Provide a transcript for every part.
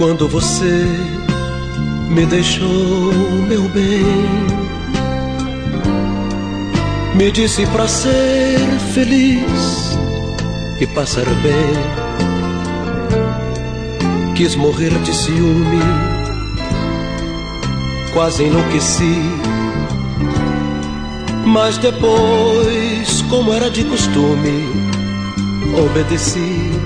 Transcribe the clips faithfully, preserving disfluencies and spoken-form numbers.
Quando você me deixou, meu bem, me disse pra ser feliz e passar bem. Quis morrer de ciúme, quase enlouqueci. Mas depois, como era de costume, obedeci.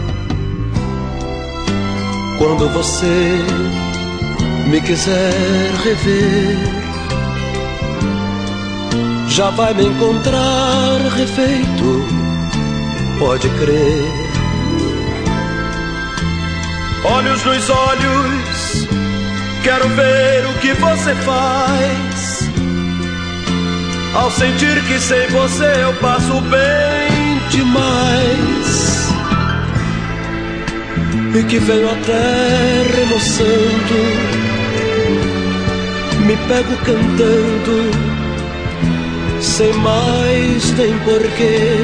Quando você me quiser rever, já vai me encontrar refeito, pode crer. Olhos nos olhos, quero ver o que você faz. Ao sentir que sem você eu passo bem demais, e que venho até remoçando, me pego cantando, sem mais nem porquê.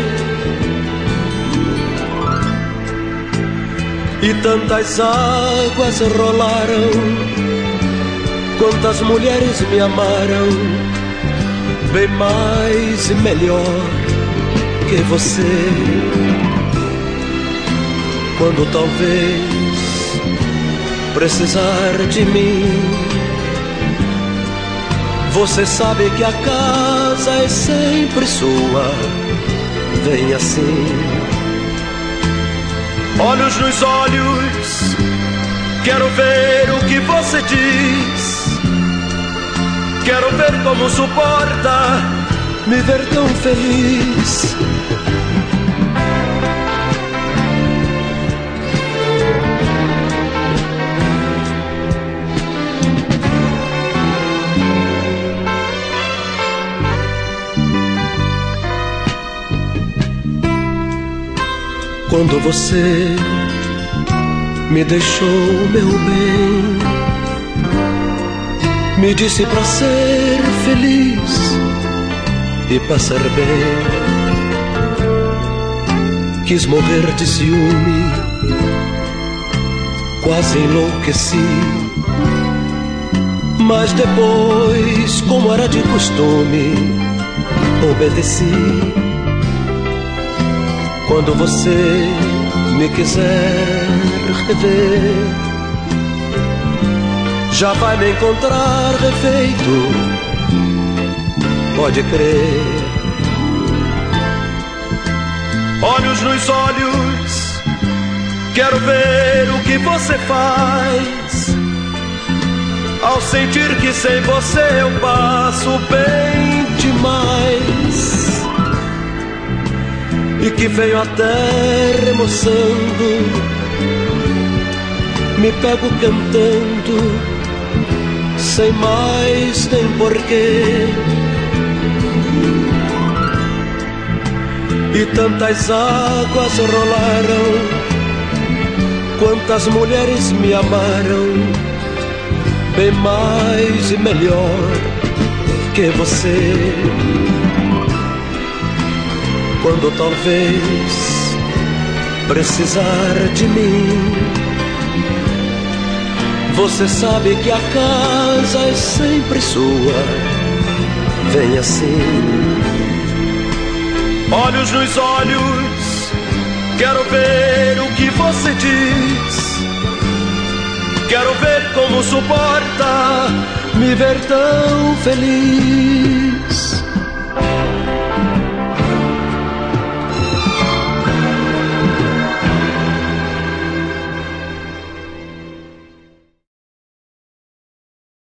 E tantas águas rolaram, quantas mulheres me amaram, bem mais e melhor que você. Quando talvez precisar de mim, você sabe que a casa é sempre sua, vem assim. Olhos nos olhos, quero ver o que você diz. Quero ver como suporta me ver tão feliz. Quando você me deixou, meu bem, me disse pra ser feliz e passar bem. Quis morrer de ciúme, quase enlouqueci. Mas depois, como era de costume, obedeci. Quando você me quiser rever, já vai me encontrar refeito, pode crer. Olhos nos olhos, quero ver o que você faz. Ao sentir que sem você eu passo bem demais, e que venho até remoçando, me pego cantando, sem mais nem porquê. E tantas águas rolaram, quantas mulheres me amaram, bem mais e melhor que você. Quando talvez precisar de mim, você sabe que a casa é sempre sua, vem assim. Olhos nos olhos, quero ver o que você diz. Quero ver como suporta me ver tão feliz.